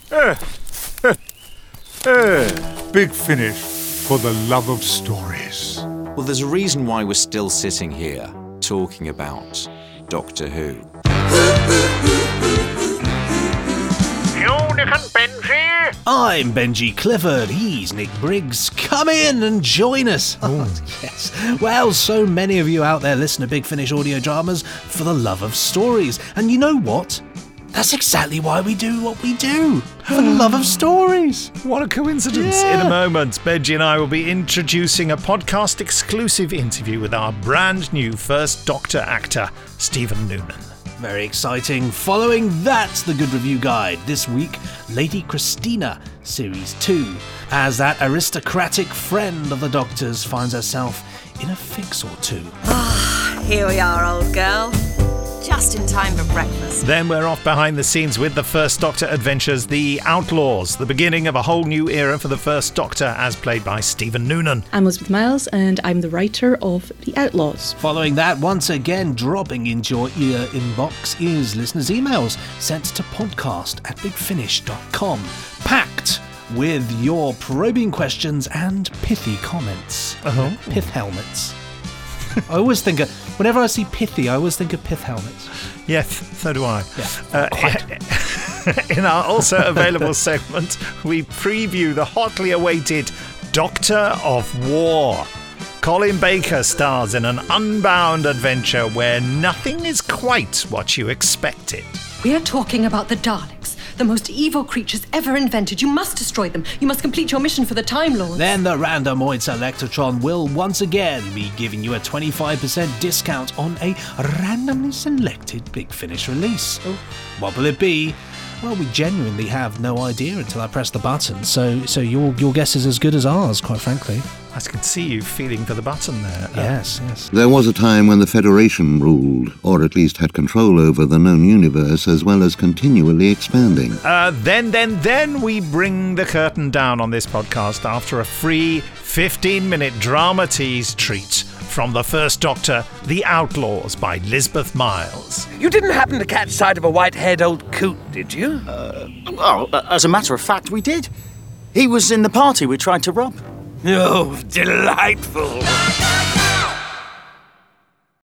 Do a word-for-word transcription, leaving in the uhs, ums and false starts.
Uh, uh, uh, Big Finish for the love of stories. Well, there's a reason why we're still sitting here talking about Doctor Who. Benji? I'm Benji Clifford. He's Nick Briggs. Come in and join us. Oh, yes. Well, so many of you out there listen to Big Finish audio dramas for the love of stories. And you know what? That's exactly why we do what we do. For the love of stories. What a coincidence. Yeah. In a moment, Benji and I will be introducing a podcast-exclusive interview with our brand new First Doctor actor, Stephen Noonan. Very exciting. Following that, the Good Review Guide. This week, Lady Christina, Series two. As that aristocratic friend of the Doctor's finds herself in a fix or two. Ah, here we are, old girl. Just in time for breakfast. Then we're off behind the scenes with the First Doctor adventures, The Outlaws, the beginning of a whole new era for the First Doctor, as played by Stephen Noonan. I'm Elizabeth Miles, and I'm the writer of The Outlaws. Following that, once again, dropping into your ear inbox is listeners' emails sent to podcast at big finish dot com, packed with your probing questions and pithy comments. Uh-huh. Pith helmets. I always think of, whenever I see pithy, I always think of pith helmets. Yes, so do I. Yeah, uh, in our also available segment, we preview the hotly awaited Doctor of War. Colin Baker stars in an unbound adventure where nothing is quite what you expected. We're talking about the Daleks, the most evil creatures ever invented. You must destroy them. You must complete your mission for the Time Lords. Then the Randomoid Selectron will once again be giving you a twenty-five percent discount on a randomly selected Big Finish release. Oh. What will it be? Well, we genuinely have no idea until I press the button, so so your your guess is as good as ours, quite frankly. I can see you feeling for the button there. Yes, yes. There was a time when the Federation ruled, or at least had control over the known universe, as well as continually expanding. Uh, then, then, then we bring the curtain down on this podcast after a free fifteen-minute drama tease treat from the First Doctor, The Outlaws by Lisbeth Miles. You didn't happen to catch sight of a white-haired old coot, did you? Uh, well, as a matter of fact, we did. He was in the party we tried to rob. Oh, delightful.